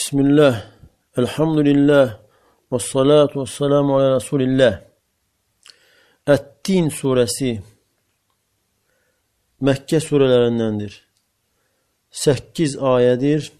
Bismillah, elhamdülillah, ve salatu ve selamu ala Resulillah. Et-Tin suresi Mekke surelerindendir. 8 ayedir.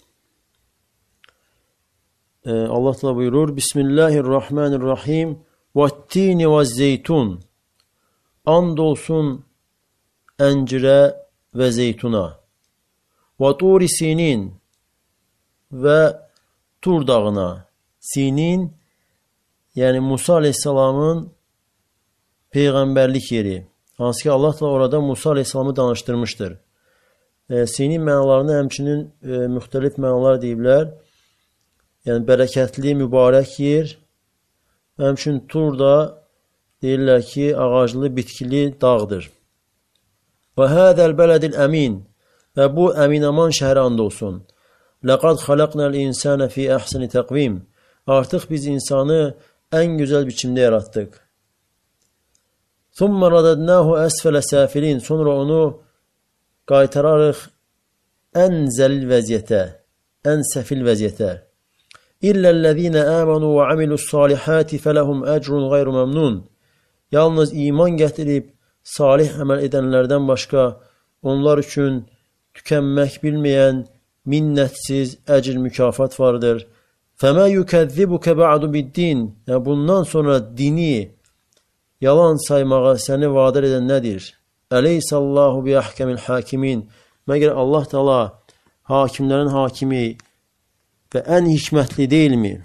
Allah Teala buyurur: Bismillahirrahmanirrahim. Ve-Tini ve-Zeytun. Andolsun encire ve zeytuna. Ve-Turi Sinin. Ve Tur dağına. Sinin, yani Musa Aleyhisselam'ın peygamberlik yeri. Hansı ki Allah da orada Musa Aleyhisselam'ı danıştırmıştır. Sinin mənalarını həmçinin müxtəlif mənalar deyiblər. Yəni bərəkətli, mübarək yer. Həmçinin Tur da deyirlər ki, ağaclı, bitkili dağdır. Və hədəl bələdil əmin. Və bu əminaman şəhərə and olsun. لَقَدْ خَلَقْنَا الْاِنْسَانَ فِي اَحْسَنِ تَقْوِيمٍ. Artıq biz insanı en güzel biçimde yarattık. ثُمَّ رَدَدْنَاهُ أَسْفَلَ سَافِلِينَ. Sonra onu qaytararıq en zəlil vəziyyətə, en səfil vəziyyətə. إِلَّا الَّذ۪ينَ آمَنُوا وَعَمِلُوا الصَّالِحَاتِ فَلَهُمْ أَجْرٌ غَيْرُ مَمْنُونَ. Yalnız iman gətirib salih əməl edənlərdən başqa onlar üçün tükənmək bilməyən minnetsiz ecir mükafat vardır. فَمَا يُكَذِّبُكَ بَعْدُ بِالدِّينِ. Yani bundan sonra dini yalan saymağa seni vadar eden nedir? اَلَيْسَ اللّٰهُ بِيَحْكَمِ الْحَاكِمِينَ. Məgər Allah Teala hakimlerin hakimi ve en hikmetli değil mi?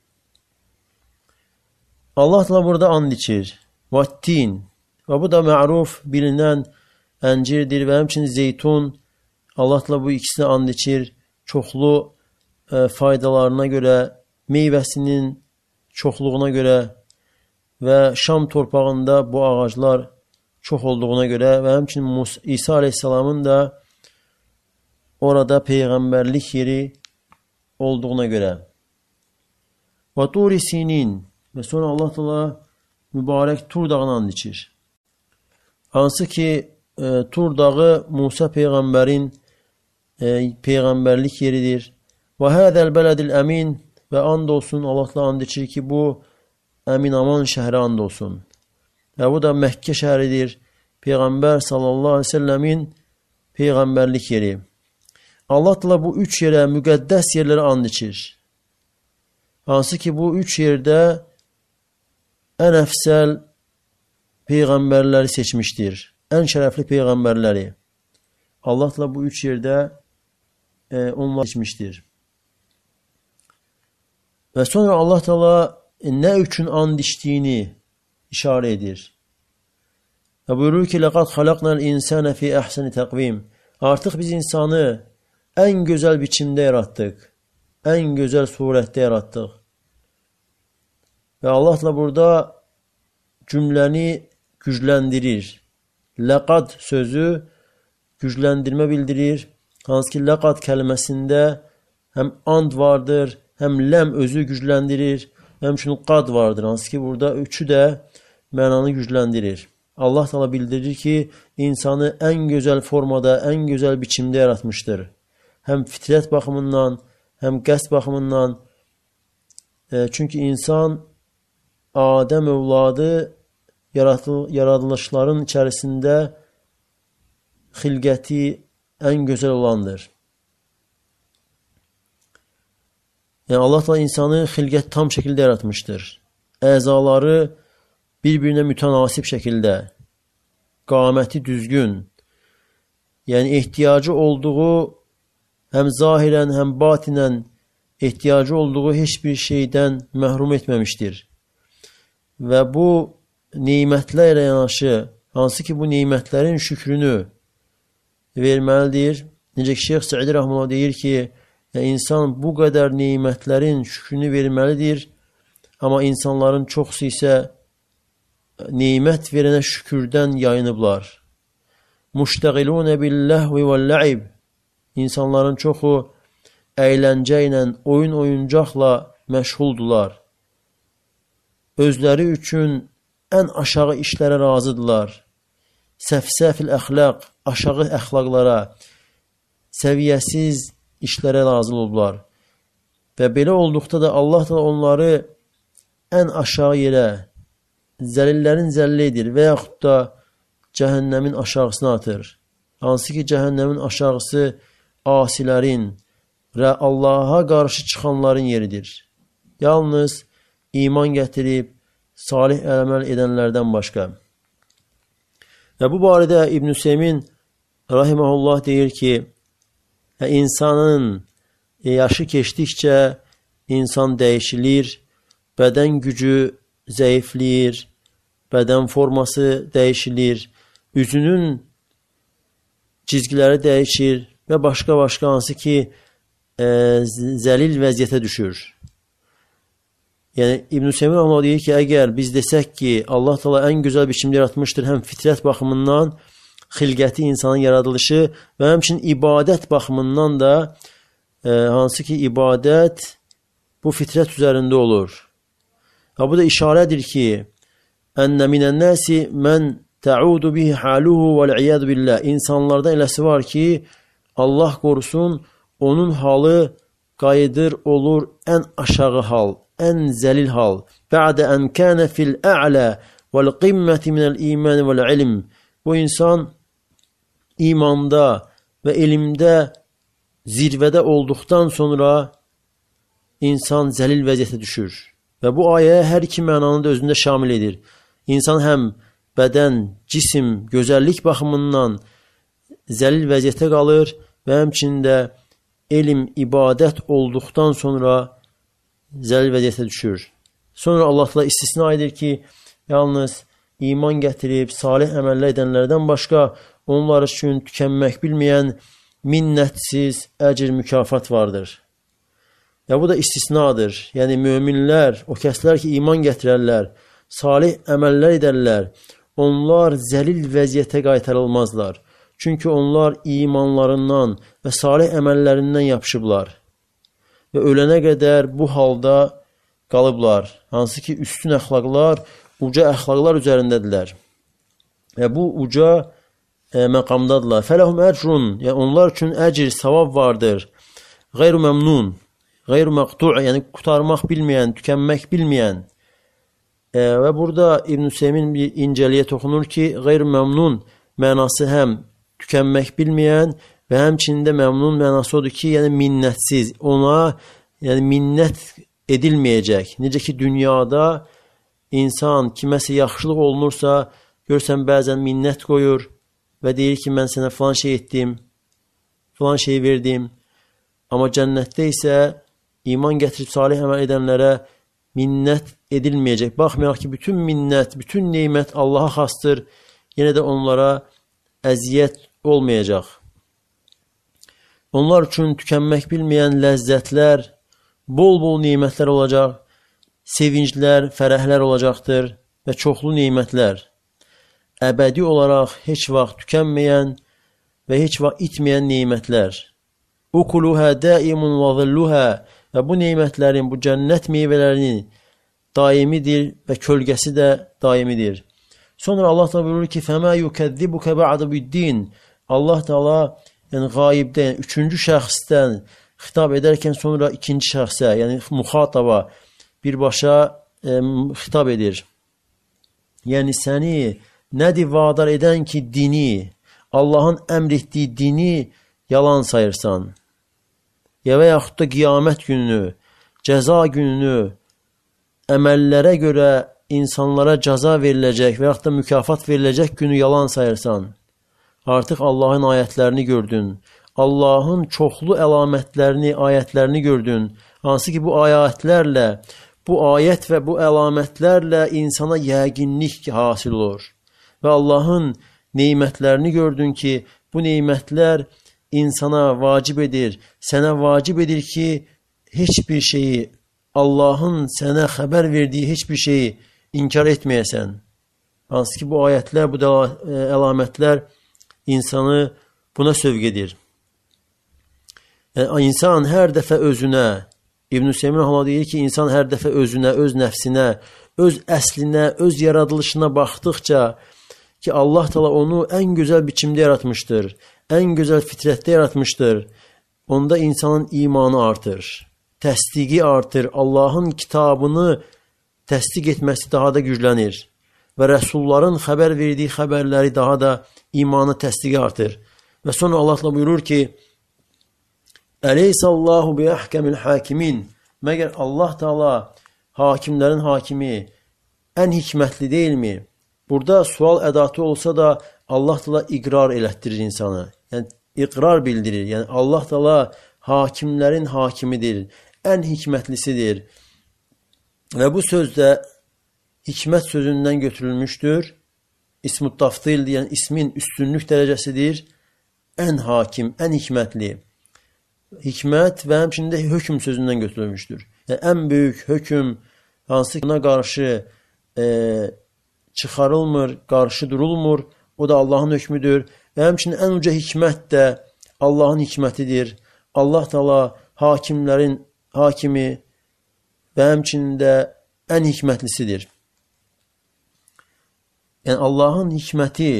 Allah Teala burada and içir. وَالتِّينَ. Ve bu da ma'ruf, bilinen encirdir ve hemçinin zeytun. Allah Teala bu ikisini and içir. Çoxlu faydalarına göre, meyvəsinin çoxluğuna göre ve Şam torpağında bu ağaclar çox olduğuna göre ve həmçinin İsa Aleyhisselam'ın da orada peygamberlik yeri olduğuna göre. Ve Turi Sinin. Ve sonra Allah Teala mübarek Tur dağını and içir. Hansı ki Tur dağı Musa peygamberin peygamberlik yeridir. Ve hâzel beledil emin. Ve andolsun Allah Teala and içir ki bu emin aman şehre andolsun. Ve bu da Mekke şehridir. Peygamber sallallahu aleyhi ve sellemin peygamberlik yeri. Allah Teala bu üç yere, müqəddəs yerlere and içir. Hansı ki bu üç yerde en efsel peygamberleri seçmiştir. En şerefli peygamberleri. Allah Teala bu üç yerde onlar seçmiştir. Ve sonra Allah Teala ne üçün and içtiğini işaret edir. Ve buyurur ki لَقَدْ خَلَقْنَا الْاِنْسَانَ فِي اَحْسَنِ تَقْوِيمٍ. Artık biz insanı en güzel biçimde yarattık. En güzel surette yarattık. Ve Allah Teala burada cümleni güçlendirir. لَقَدْ sözü güçlendirme bildirir. Hansı ki laqad kelimesinde hem and vardır, hem lem özü güçlendirir, hem şunu qad vardır. Hansı ki burada üçü de mənanı güçlendirir. Allah Teala bildirir ki insanı en güzel formada, en güzel biçimde yaratmıştır. Hem fitret bakımından, hem qəsd bakımından. Çünkü insan Adem evladı yaratılışların içerisinde xilqəti en güzel olandır. Yani Allah Teala insanı xilqət tam şekilde yaratmıştır. Əzaları birbirine mütenasip şekilde, qaməti düzgün, yani ihtiyacı olduğu hem zahiren hem batinen ihtiyacı olduğu hiçbir şeyden məhrum etmemiştir. Ve bu nimetlerle yanaşı, hansı ki bu nimetlerin şükrünü verməlidir. Necə ki Şeyx Səidi Rəhməllah deyir ki, insan bu kadar nimetlerin şükrünü verməlidir. Ama insanların çoxusu ise nimet verene şükürden yayınıblar. Muştəğilunə billəhvi vəl-lə'ib. İnsanların çoxu əyləncə ilə, oyun oyuncaqla məşğuldular. Özləri üçün en aşağı işlərə razıdırlar. Səfsəfil əxlaq, aşağı əxlaqlara, səviyyəsiz işlərə razı oldular. və belə olduqda da Allah da onları ən aşağı yerə, zəlillərin zəlli edir və yaxud da cəhənnəmin aşağısına atır. Hansı ki, cəhənnəmin aşağısı asilərin və Allaha qarşı çıxanların yeridir. Yalnız iman gətirib, salih əməl edənlərdən başqa. Və bu barədə İbn Hüseymin rahimehullah deyir ki, insanın yaşı keçdikcə insan dəyişilir, bədən gücü zəifləyir, bədən forması dəyişilir, üzünün cizgiləri dəyişir və başqa hansı ki, zəlil vəziyyətə düşür. Yəni, İbn Hüseymin rahimehullah deyir ki, əgər biz desək ki, Allah Teala ən gözəl biçimdə yaratmışdır, həm fitrət baxımından, xilqəti, insanın yaradılışı və həmçinin ibadət baxımından da, hansı ki, ibadət bu fitrət üzərində olur. Və bu da işarədir ki, ənnə minən-nəsi mən təudu bihi haluhu vəl-iyadu billah. İnsanlardan eləsi var ki, Allah qorusun, onun halı qayıdır, olur ən aşağı hal, ən zəlil hal. Bə'də ən kənə fil-ə'lə vəl-qimməti minəl-iman vəl-ilm. Bu insan imanda və elmdə zirvədə olduqdan sonra insan zəlil vəziyyətə düşür. Və bu ayə hər iki mənanı da özündə şamil edir. İnsan həm bədən, cisim, gözəllik baxımından zəlil vəziyyətə qalır və həmçində elm, ibadət olduqdan sonra zəlil vəziyyətə düşür. Sonra Allah istisna edir ki, yalnız iman gətirib, salih əməllər edənlərdən başqa onlar üçün tükənmək bilməyən minnətsiz əcr mükafat vardır. Və bu da istisnadır. Yəni, möminlər, o kəslər ki, iman gətirərlər, salih əməllər edərlər, onlar zəlil vəziyyətə qaytarılmazlar. Çünki onlar imanlarından və salih əməllərindən yapışıblar. Və ölənə qədər bu halda qalıblar. Hansı ki, üstün əxlaqlar, uca əxlaqlar üzərindədirlər. Və bu uca məqamdadırlar. Fələhum əcrun, yəni onlar üçün əcr, savab vardır. Qeyru məmnun, qeyru məqtu', yəni qutarmaq bilməyən, tükənmək bilməyən. Və burada İbn Hüseymin bir incəliyə toxunur ki, qeyru məmnun mənası həm tükənmək bilməyən və həmçində məmnun mənası odur ki, yəni minnətsiz, ona yəni minnət edilməyəcək. Necə ki, dünyada insan kiməsə yaxşılıq olunursa, görsən bəzən minnət qoyur və deyir ki, mən sənə filan şey etdim, filan şey verdim. Amma cənnətdə isə iman gətirib salih əməl edənlərə minnət edilməyəcək. Baxmayaq ki, bütün minnət, bütün neymət Allaha xasdır, yenə də onlara əziyyət olmayacaq. Onlar üçün tükənmək bilməyən ləzzətlər, bol-bol neymətlər olacaq, sevinclər, fərəhlər olacaqdır və çoxlu neymətlər. Əbədi olaraq heç vaxt tükənməyən və heç vaxt itməyən neymətlər. Ukuluhə daimun və zilluhə, və bu neymətlərin, bu cənnət meyvələrinin daimidir və kölgəsi də daimidir. Sonra Allah da buyurur ki, fəmə yukəzzibukə ba'də biddin. Allah Teala yəni qayibdə, yəni üçüncü şəxsdən xitab edərkən sonra ikinci şəxsə, yəni müxataba birbaşa xitab edir. Yəni səni nədir vadar edən ki, dini, Allahın əmr etdiyi dini yalan sayırsan? Ya və yaxud da qiyamət gününü, cəza gününü, əməllərə görə insanlara cəza veriləcək və yaxud da mükafat veriləcək günü yalan sayırsan? Artıq Allahın ayətlərini gördün. Allahın çoxlu əlamətlərini, ayətlərini gördün. Hansı ki, bu ayətlərlə, bu ayət və bu əlamətlərlə insana yəqinlik hasil olur. Və Allahın neymətlərini gördün ki, bu neymətlər insana vacib edir, sənə vacib edir ki, heç bir şeyi, Allahın sənə xəbər verdiyi heç bir şeyi inkar etməyəsən. Hansı ki, bu ayətlər, bu əlamətlər insanı buna sövq edir. Yəni, insan hər dəfə özünə, İbn Hüseymin rahimehullah deyir ki, insan hər dəfə özünə, öz nəfsinə, öz əslinə, öz yaradılışına baxdıqca ki, Allah Teala onu ən gözəl biçimdə yaratmışdır, ən gözəl fitrətdə yaratmışdır, onda insanın imanı artır. təsdiqi artır. Allahın kitabını təsdiq etməsi daha da güclənir. Və rəsulların xəbər verdiyi xəbərləri daha da imanı təsdiqi artır. Və sonra Allah da buyurur ki, Əleyhissallahu bi əhkəmil hakimin. Məgər Allah Teala hakimlərin hakimi ən hikmətli deyilmi? Burada sual ədatı olsa da Allah Teala iqrar elətdirir insanı. Yəni iqrar bildirir. Yəni Allah Teala hakimlərin hakimidir, ən hikmətlisidir. Və bu söz də hikmət sözündən götürülmüşdür. İsmut tafdil, yəni ismin üstünlük dərəcəsidir. Ən hakim, ən hikmətli. Hikmət və həmçində hökm sözündən götürülmüşdür. Yəni ən böyük hökm hansı ki buna qarşı çıxarılmır, qarşı durulmur, o da Allahın hökmüdür. Və həmçinin ən uca hikmət də Allahın hikmətidir. Allah Teala hakimlərin hakimi və həmçində ən hikmətlisidir. Yəni Allahın hikməti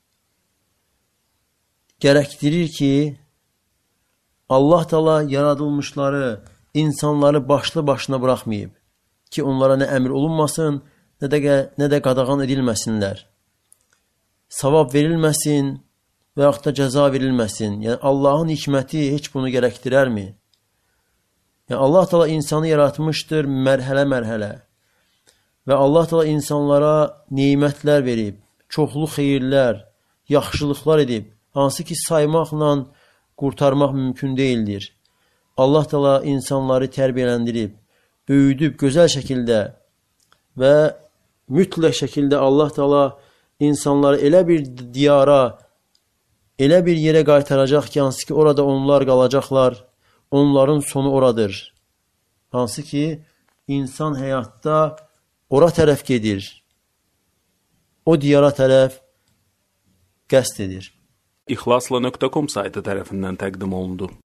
gərəkdirir ki, Allah Teala yaradılmışları, insanları başlı başına buraxmayıb ki, onlara nə əmr olunmasın, nə də qadağan edilməsinlər. Savab verilməsin və yaxud da cəza verilməsin. Yəni Allahın hikməti heç bunu gərəkdirərmi? Yəni Allah Teala insanı yaratmışdır mərhələ-mərhələ. Və Allah Teala insanlara nemətlər verib, çoxlu xeyirlər, yaxşılıqlar edib, hansı ki saymaqla qurtarmaq mümkün deyildir. Allah Teala insanları tərbiyələndirib, böyüdüb gözəl şəkildə və mütləq şəkildə Allah Teala insanları elə bir diyara, elə bir yerə qaytaracaq ki, hansı ki orada onlar qalacaqlar, onların sonu oradır. Hansı ki insan həyatda ora tərəf gedir, o diyara tərəf qəsd edir. İxlasla.com saytı tərəfindən təqdim olundu.